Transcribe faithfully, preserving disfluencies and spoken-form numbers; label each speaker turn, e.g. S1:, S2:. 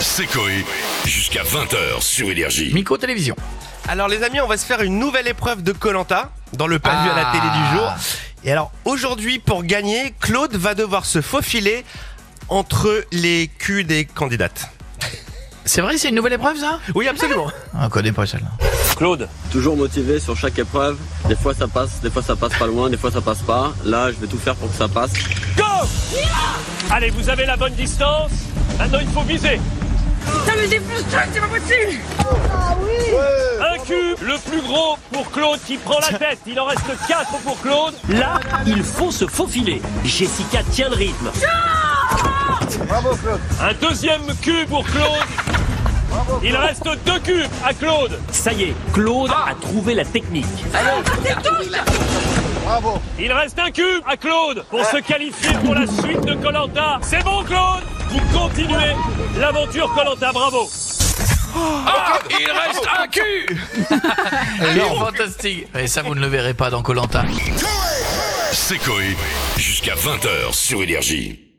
S1: C'est Coé, jusqu'à vingt heures sur Énergie.
S2: Micro Télévision.
S3: Alors les amis, on va se faire une nouvelle épreuve de Koh-Lanta dans le pas vu à la
S2: Ah.
S3: télé du jour. Et alors aujourd'hui, pour gagner, Claude va devoir se faufiler entre les culs des candidates.
S2: C'est vrai, c'est une nouvelle épreuve ça?
S3: Oui, absolument.
S2: On connaît pas celle-là.
S4: Claude,
S5: Toujours motivé sur chaque épreuve. Des fois ça passe, des fois ça passe pas loin, des fois ça passe pas. Là, je vais tout faire pour que ça passe.
S4: go! Allez, vous avez la bonne distance. Maintenant, il faut viser.
S6: Ça me défrustre, c'est pas possible.
S4: Un cube, le plus gros pour Claude qui prend la tête. Il en reste quatre pour Claude. Là, il faut se faufiler. Jessica tient le rythme.
S5: Bravo Claude.
S4: Un deuxième cube pour Claude. Il reste deux cubes à Claude. Ça y est, Claude a trouvé la technique.
S5: Bravo.
S4: Il reste un cube à Claude pour se qualifier pour la suite de Koh-Lanta. C'est bon Claude, vous continuez l'aventure Koh-Lanta, bravo.
S2: Ah, il reste un cul. Elle est fantastique. Et ça, vous ne le verrez pas dans Koh-Lanta.
S1: C'est Coé, jusqu'à vingt heures sur Énergie.